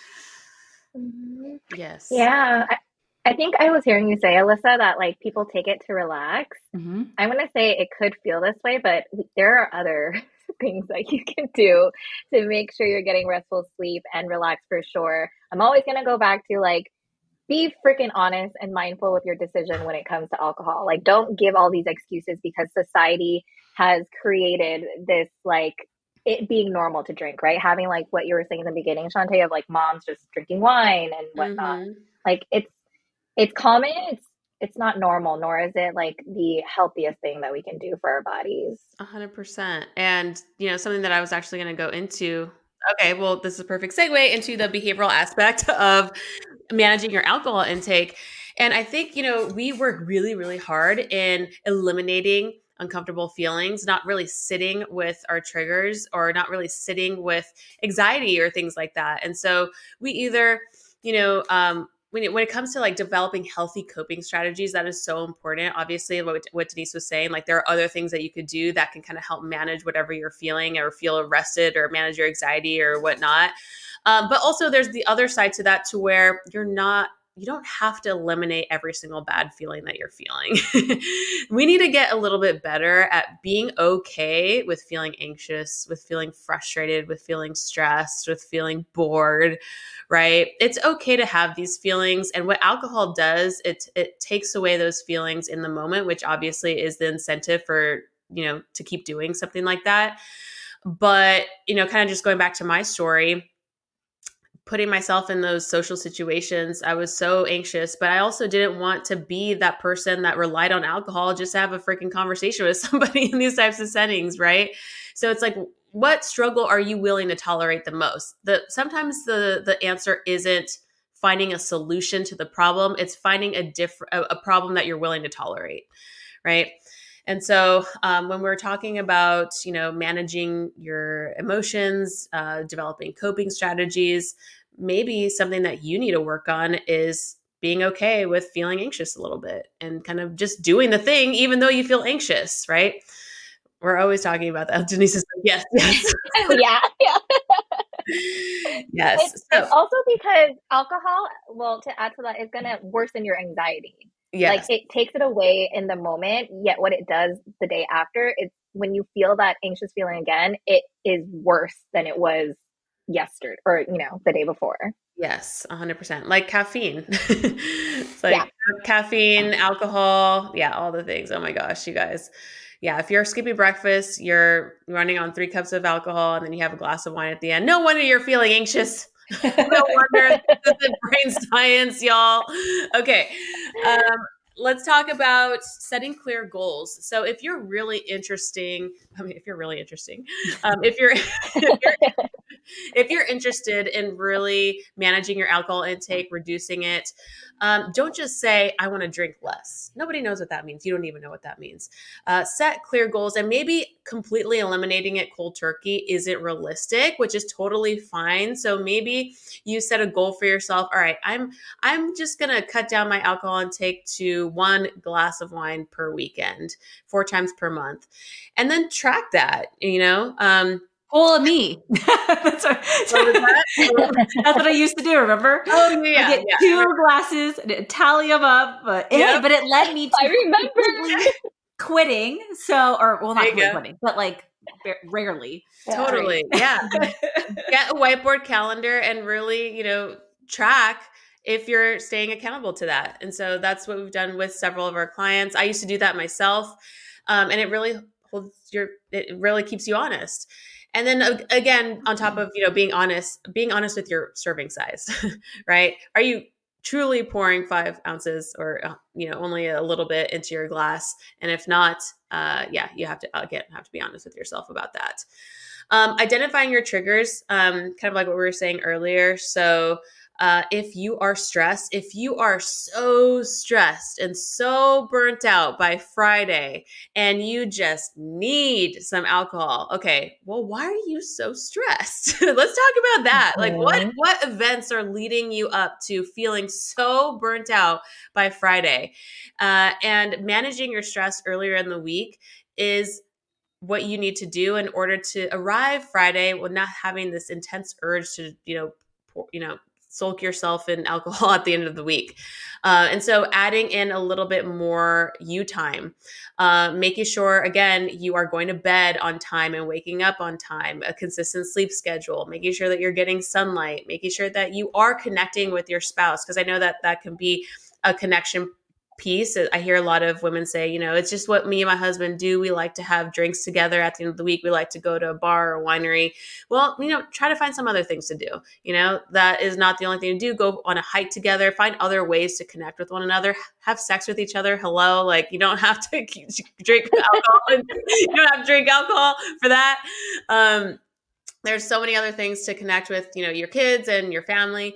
S1: Yes.
S4: Yeah. I think I was hearing you say, Alyssa, that like people take it to relax.
S2: Mm-hmm.
S4: I'm going to say it could feel this way, but there are other things that you can do to make sure you're getting restful sleep and relax for sure. I'm always going to go back to like, be freaking honest and mindful with your decision when it comes to alcohol. Like, don't give all these excuses because society has created this, like, it being normal to drink, right? Having like what you were saying in the beginning, Shantae, of like moms just drinking wine and whatnot.
S1: Mm-hmm.
S4: Like it's common. It's not normal, nor is it like the healthiest thing that we can do for our bodies.
S1: 100%. And, something that I was actually going to go into. Okay, well, this is a perfect segue into the behavioral aspect of managing your alcohol intake. And I think, we work really, really hard in eliminating uncomfortable feelings, not really sitting with our triggers or not really sitting with anxiety or things like that. And so we either, when it comes to like developing healthy coping strategies, that is so important. Obviously, what Denise was saying, like there are other things that you could do that can kind of help manage whatever you're feeling or feel arrested or manage your anxiety or whatnot. But also there's the other side to that, to where you don't have to eliminate every single bad feeling that you're feeling. We need to get a little bit better at being okay with feeling anxious, with feeling frustrated, with feeling stressed, with feeling bored, right? It's okay to have these feelings. And what alcohol does, it takes away those feelings in the moment, which obviously is the incentive for, to keep doing something like that. But, kind of just going back to my story, putting myself in those social situations, I was so anxious, but I also didn't want to be that person that relied on alcohol just to have a freaking conversation with somebody in these types of settings, right? So it's like, what struggle are you willing to tolerate the most? Sometimes the answer isn't finding a solution to the problem. It's finding a problem that you're willing to tolerate, right? And so when we're talking about, managing your emotions, developing coping strategies, maybe something that you need to work on is being okay with feeling anxious a little bit and kind of just doing the thing, even though you feel anxious, right? We're always talking about that. Denise is like, yes.
S4: Yeah.
S1: Yes.
S4: It's also because alcohol, well, to add to that, is going to worsen your anxiety.
S1: Yes.
S4: Like it takes it away in the moment, yet what it does the day after, it's when you feel that anxious feeling again, it is worse than it was yesterday or, the day before.
S1: Yes, 100%. Like caffeine. It's like caffeine, alcohol, all the things. Oh my gosh, you guys. Yeah, if you're skipping breakfast, you're running on 3 cups of alcohol, and then you have a glass of wine at the end. No wonder you're feeling anxious. No wonder. This is brain science, y'all. Okay. Let's talk about setting clear goals. So if you're really interesting, if you're if you're interested in really managing your alcohol intake, reducing it, don't just say, I want to drink less. Nobody knows what that means. You don't even know what that means. Set clear goals, and maybe completely eliminating it cold turkey isn't realistic, which is totally fine. So maybe you set a goal for yourself. All right, I'm just going to cut down my alcohol intake to 1 glass of wine per weekend, 4 times per month, and then track that,
S2: Full of me. That's what I used to do. Remember?
S1: Oh yeah.
S2: I get 2 glasses and tally them up, but it led me to
S4: I remember
S2: quitting. So, not quitting, but like rarely.
S1: Totally. Yeah. Get a whiteboard calendar and really, track if you're staying accountable to that. And so that's what we've done with several of our clients. I used to do that myself. And it really keeps you honest. And then again, on top of, being honest with your serving size, right? Are you truly pouring 5 ounces or, only a little bit into your glass? And if not, you have to be honest with yourself about that. Identifying your triggers, kind of like what we were saying earlier. So, if you are stressed, if you are so stressed and so burnt out by Friday and you just need some alcohol, okay, well, why are you so stressed? Let's talk about that. Like what events are leading you up to feeling so burnt out by Friday? And managing your stress earlier in the week is what you need to do in order to arrive Friday with not having this intense urge to, sulk yourself in alcohol at the end of the week. And so adding in a little bit more you time, making sure, again, you are going to bed on time and waking up on time, a consistent sleep schedule, making sure that you're getting sunlight, making sure that you are connecting with your spouse. Because I know that can be a connection piece. I hear a lot of women say, it's just what me and my husband do. We like to have drinks together at the end of the week. We like to go to a bar or a winery. Well, try to find some other things to do. That is not the only thing to do. Go on a hike together, find other ways to connect with one another, have sex with each other. Hello. Like you don't have to drink alcohol. You don't have to drink alcohol for that. There's so many other things to connect with, your kids and your family.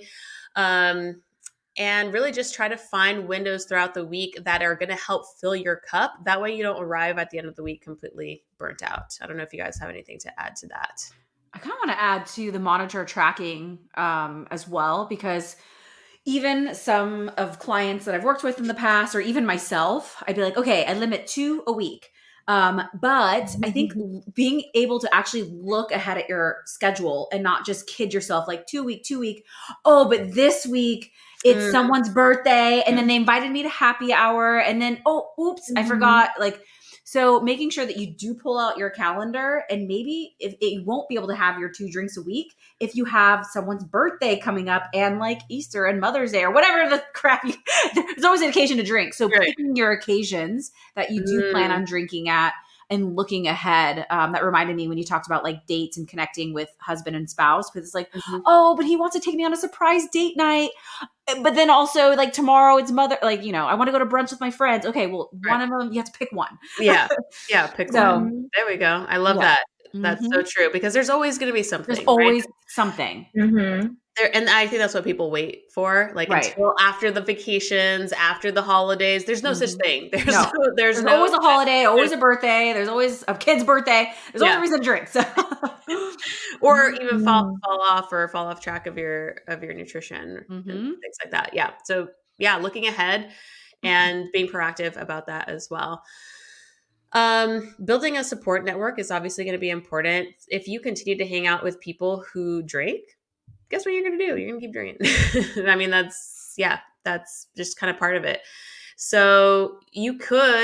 S1: And really just try to find windows throughout the week that are going to help fill your cup. That way you don't arrive at the end of the week completely burnt out. I don't know if you guys have anything to add to that.
S2: I kind of want to add to the monitor tracking as well, because even some of clients that I've worked with in the past, or even myself, I'd be like, okay, I limit 2 a week. But I think being able to actually look ahead at your schedule and not just kid yourself like 2 week. Oh, but this week it's someone's birthday and then they invited me to happy hour and then, oh, oops, I forgot. So making sure that you do pull out your calendar, and maybe if you won't be able to have your 2 drinks a week, if you have someone's birthday coming up and like Easter and Mother's Day or whatever the crap, there's always an occasion to drink. So picking your occasions that you do plan on drinking at and looking ahead. That reminded me when you talked about like dates and connecting with husband and spouse, because it's like, oh, but he wants to take me on a surprise date night. But then also like tomorrow it's I want to go to brunch with my friends. Okay, well, one of them, you have to pick one.
S1: Yeah, pick one. There we go. I love that. That's so true, because there's always going to be something.
S2: There's always something.
S1: And I think that's what people wait for, until after the vacations, after the holidays. There's no such thing. There's
S2: always a holiday, always a birthday. There's always a kid's birthday. There's always a reason to drink. So.
S1: Or even fall off track of your nutrition and things like that. Yeah. So looking ahead and being proactive about that as well. Building a support network is obviously going to be important. If you continue to hang out with people who drink, guess what you're going to do? You're going to keep drinking. I mean, that's just kind of part of it. So you could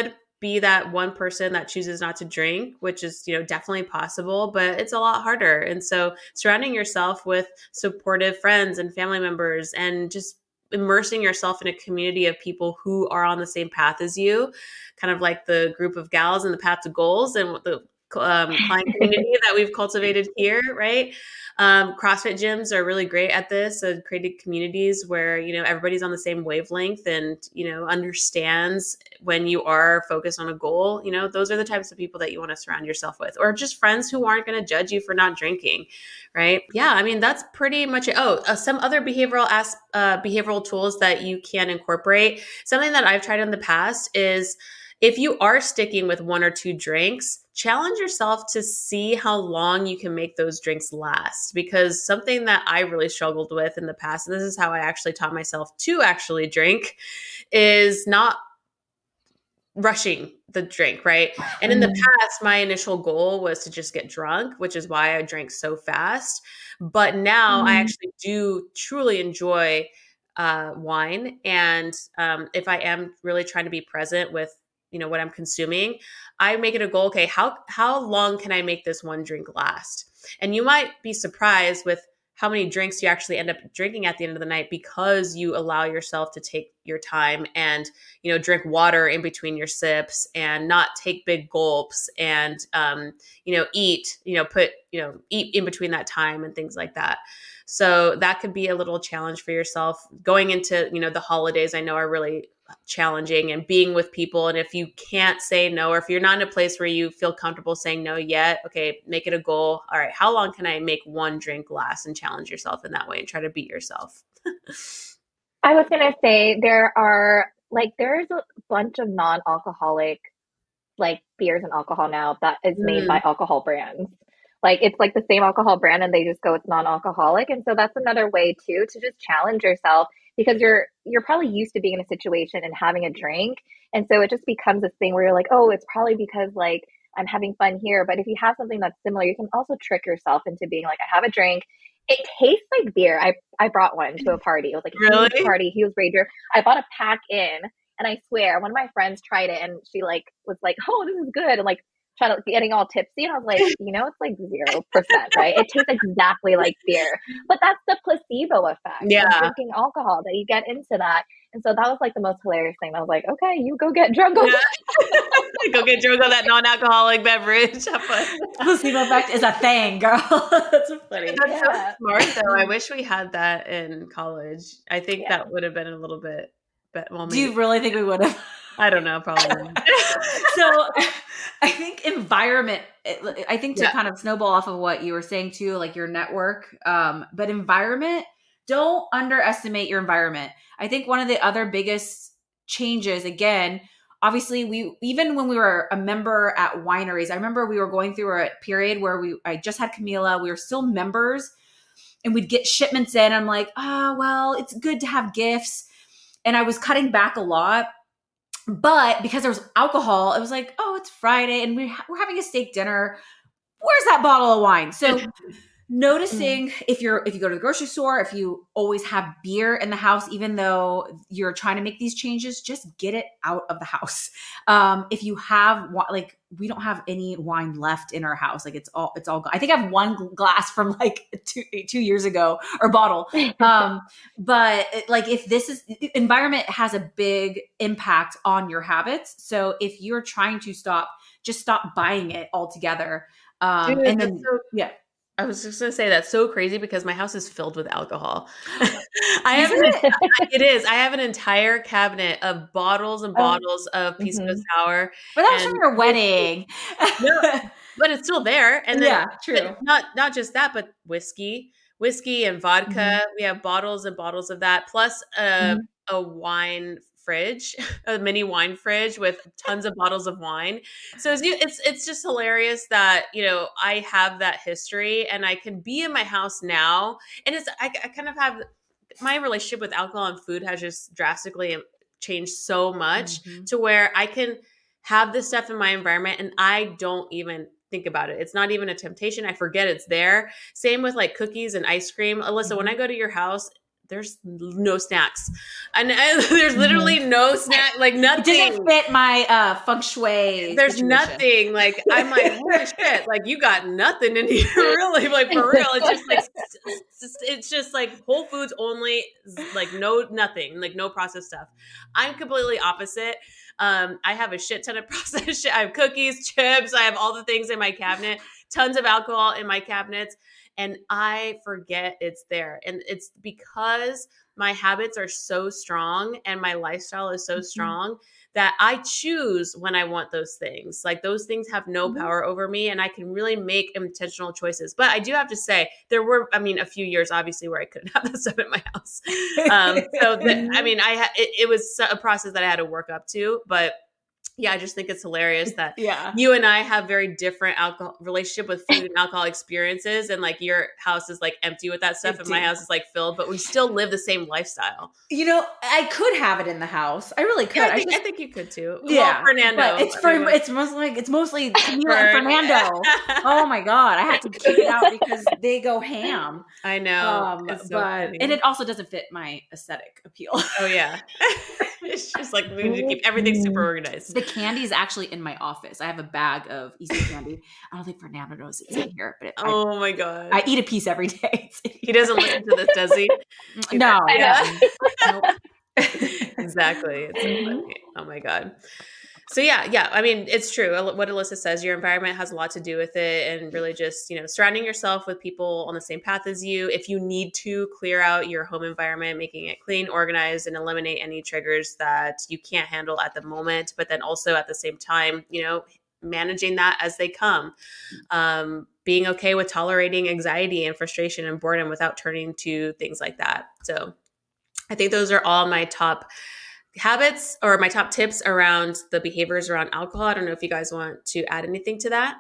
S1: be that one person that chooses not to drink, which is, definitely possible, but it's a lot harder. And so surrounding yourself with supportive friends and family members and just immersing yourself in a community of people who are on the same path as you, kind of like the group of gals in the Path to Goals and the client community that we've cultivated here, right? CrossFit gyms are really great at this, creating communities where, everybody's on the same wavelength and, understands when you are focused on a goal. Those are the types of people that you want to surround yourself with, or just friends who aren't going to judge you for not drinking, right? Yeah, I mean, that's pretty much it. Some other behavioral tools that you can incorporate. Something that I've tried in the past is, if you are sticking with 1 or 2 drinks, challenge yourself to see how long you can make those drinks last. Because something that I really struggled with in the past, and this is how I actually taught myself to actually drink, is not rushing the drink, right? And in the past, my initial goal was to just get drunk, which is why I drank so fast. But now I actually do truly enjoy wine. And if I am really trying to be present with what I'm consuming, I make it a goal. Okay, how long can I make this one drink last? And you might be surprised with how many drinks you actually end up drinking at the end of the night, because you allow yourself to take your time and, drink water in between your sips and not take big gulps and, eat in between that time and things like that. So that could be a little challenge for yourself going into, the holidays. I know are really challenging, and being with people. And if you can't say no, or if you're not in a place where you feel comfortable saying no yet, okay, make it a goal. All right, how long can I make one drink last, and challenge yourself in that way and try to beat yourself.
S4: I was going to say there's a bunch of non-alcoholic beers and alcohol now that is made by alcohol brands. It's like the same alcohol brand and they just go, it's non-alcoholic. And so that's another way too, to just challenge yourself, because you're probably used to being in a situation and having a drink. And so it just becomes this thing where you're like, oh, it's probably because I'm having fun here. But if you have something that's similar, you can also trick yourself into being like, I have a drink. It tastes like beer. I brought one to a party. It was like a huge party, huge rager. I bought a pack in, and I swear one of my friends tried it and she was like, oh, this is good. And trying to getting all tipsy, and I was like, it's like 0%, right? It tastes exactly like beer, but that's the placebo effect of drinking alcohol, that you get into that. And so that was the most hilarious thing. I was like, okay, you go get drunk.
S1: Go get drunk on that non-alcoholic beverage.
S2: Placebo effect is a thing, girl. That's so funny.
S1: That's so smart, though. I wish we had that in college. I think that would have been a little bit. Well,
S2: do you really think we would have?
S1: I don't know, probably not.
S2: So I think environment, I think to kind of snowball off of what you were saying too, like your network, but environment, don't underestimate your environment. I think one of the other biggest changes, again, obviously even when we were a member at wineries, I remember we were going through a period where I just had Camila, we were still members, and we'd get shipments in. I'm like, well, it's good to have gifts. And I was cutting back a lot. But because there was alcohol, it was like, oh, it's Friday and we're having a steak dinner. Where's that bottle of wine? So noticing if you go to the grocery store, if you always have beer in the house, even though you're trying to make these changes, just get it out of the house. If you have we don't have any wine left in our house. It's all gone. I think I have one glass from 2 years ago, or bottle. But if this is, environment has a big impact on your habits. So if you're trying to stop, just stop buying it altogether.
S1: Dude, and then, I was just going to say that's so crazy, because my house is filled with alcohol. It is. I have an entire cabinet of bottles and bottles of Pisco Sour.
S2: But that was from your wedding.
S1: No, but it's still there. And then,
S2: true.
S1: Not just that, but whiskey and vodka. We have bottles and bottles of that, plus a wine fridge, a mini wine fridge with tons of bottles of wine. So it's just hilarious that, I have that history, and I can be in my house now. And I kind of have, my relationship with alcohol and food has just drastically changed so much to where I can have this stuff in my environment and I don't even think about it. It's not even a temptation. I forget it's there. Same with cookies and ice cream. Alyssa, when I go to your house, there's no snacks. And there's literally no snack, like nothing.
S2: It doesn't fit my feng shui.
S1: There's
S2: situation.
S1: nothing. Like, I'm like, holy shit, like you got nothing in here, really, like for real. It's just like Whole Foods only, like nothing, like no processed stuff. I'm completely opposite. I have a shit ton of processed shit. I have cookies, chips. I have all the things in my cabinet, tons of alcohol in my cabinets, and I forget it's there. And it's because my habits are so strong and my lifestyle is so strong that I choose when I want those things. Like those things have no power over me, and I can really make intentional choices. But I do have to say there were, a few years obviously where I couldn't have that stuff in my house. It was a process that I had to work up to, but yeah, I just think it's hilarious that you and I have very different alcohol relationship with food and alcohol experiences. And like your house is like empty with that stuff and my house is like filled, but we still live the same lifestyle.
S2: I could have it in the house. I really could.
S1: Yeah, I think you could too.
S2: Yeah.
S1: Well, Fernando.
S2: It's mostly Camila and Fernando. Oh my God. I have to keep it out because they go ham.
S1: I know.
S2: And it also doesn't fit my aesthetic appeal.
S1: Oh yeah. It's just like we need to keep everything super organized.
S2: The candy is actually in my office. I have a bag of Easter candy. I don't think Fernando knows it's in here, but
S1: oh my God,
S2: I eat a piece every day.
S1: He doesn't listen to this, does he?
S2: No.
S1: Nope. Exactly. It's so funny. Oh my God. So yeah. It's true. What Alyssa says, your environment has a lot to do with it, and really just, surrounding yourself with people on the same path as you. If you need to clear out your home environment, making it clean, organized, and eliminate any triggers that you can't handle at the moment, but then also at the same time, managing that as they come. Being okay with tolerating anxiety and frustration and boredom without turning to things like that. So I think those are all my top habits or my top tips around the behaviors around alcohol. I don't know if you guys want to add anything to that.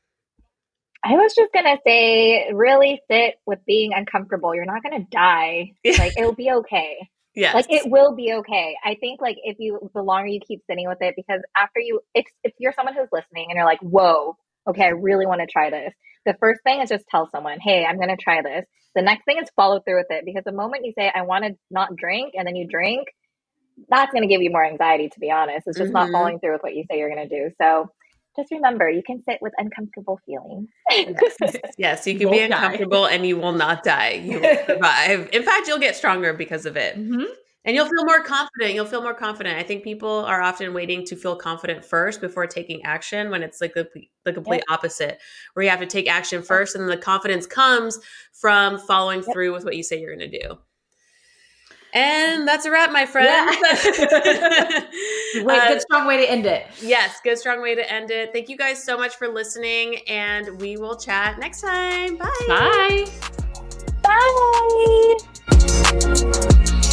S4: I was just going to say, really sit with being uncomfortable. You're not going to die. Like, it'll be okay.
S1: Yes.
S4: Like, it will be okay. I think like the longer you keep sitting with it, because after if you're someone who's listening and you're like, whoa, okay, I really want to try this. The first thing is just tell someone, hey, I'm going to try this. The next thing is follow through with it, because the moment you say, I want to not drink, and then you drink, that's going to give you more anxiety, to be honest. It's just not following through with what you say you're going to do. So just remember, you can sit with uncomfortable feelings.
S1: Yes, you can be uncomfortable and you will not die. You will survive. In fact, you'll get stronger because of it. Mm-hmm. And you'll feel more confident. I think people are often waiting to feel confident first before taking action, when it's like the complete opposite, where you have to take action first, and the confidence comes from following through with what you say you're going to do. And that's a wrap, my friends.
S2: Yeah. Good strong way to end it.
S1: Yes, good strong way to end it. Thank you guys so much for listening, and we will chat next time. Bye.
S2: Bye.
S4: Bye.